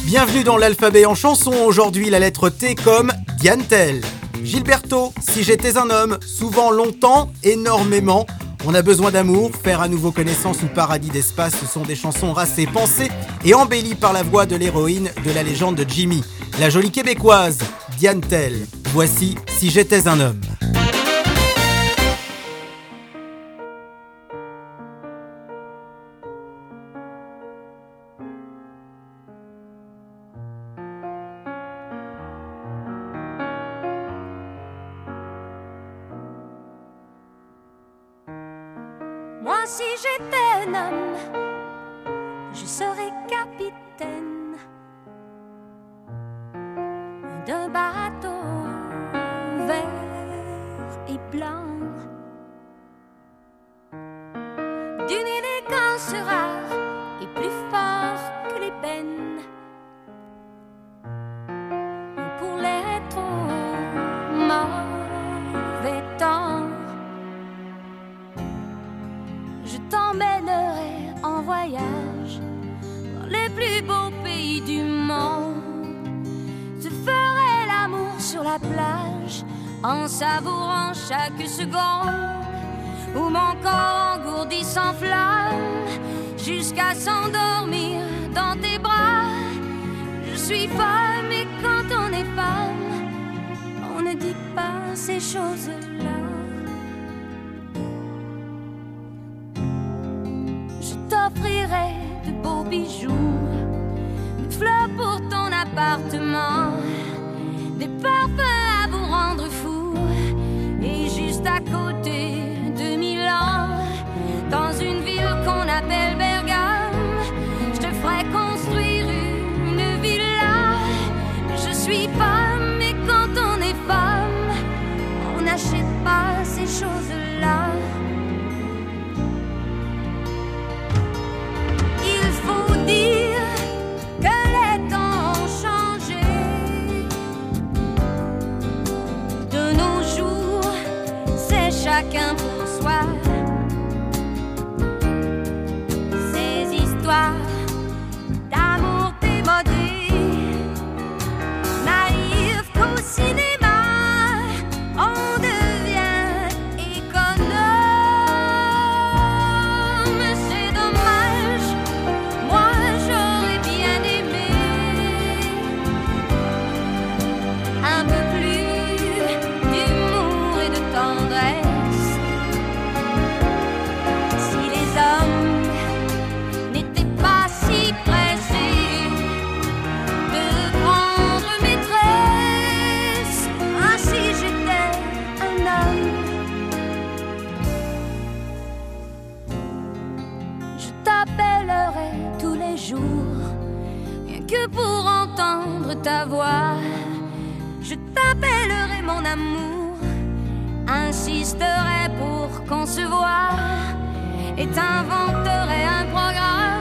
Bienvenue dans l'alphabet en chanson, aujourd'hui la lettre T comme Diane Tell. Gilberto, si j'étais un homme, souvent, longtemps, énormément. On a besoin d'amour, faire à nouveau connaissance ou paradis d'espace, ce sont des chansons racées, pensées et embellies par la voix de l'héroïne de la légende de Jimmy. La jolie québécoise, Diane Tell. Voici Si j'étais un homme. Moi, si j'étais un homme, je serais capitaine d'un bateau vert et blanc, d'une élégance rare et plus fort que les peines. Pour les trop mauvais temps, je t'emmènerai en voyage dans les plus beaux pays du monde. Je ferai l'amour sur la plage en savourant chaque seconde où mon corps engourdi s'enflamme jusqu'à s'endormir dans tes bras. Je suis femme et quand on est femme, on ne dit pas ces choses-là. T'offrirai de beaux bijoux, des fleurs pour ton appartement, des parfums à vous rendre fou. Et juste à côté de Milan, dans une ville qu'on appelle Bergame, je te ferai construire une villa. Je suis femme et quand on est femme, on n'achète pas ces choses-là. Chacun pour soi, ces histoires d'amour démodé n'arrivent qu'au cinéma. On devient économe, c'est dommage, moi j'aurais bien aimé un peu plus d'humour et de tendresse. Rien que pour entendre ta voix, je t'appellerai mon amour, insisterai pour qu'on se voie et t'inventerai un programme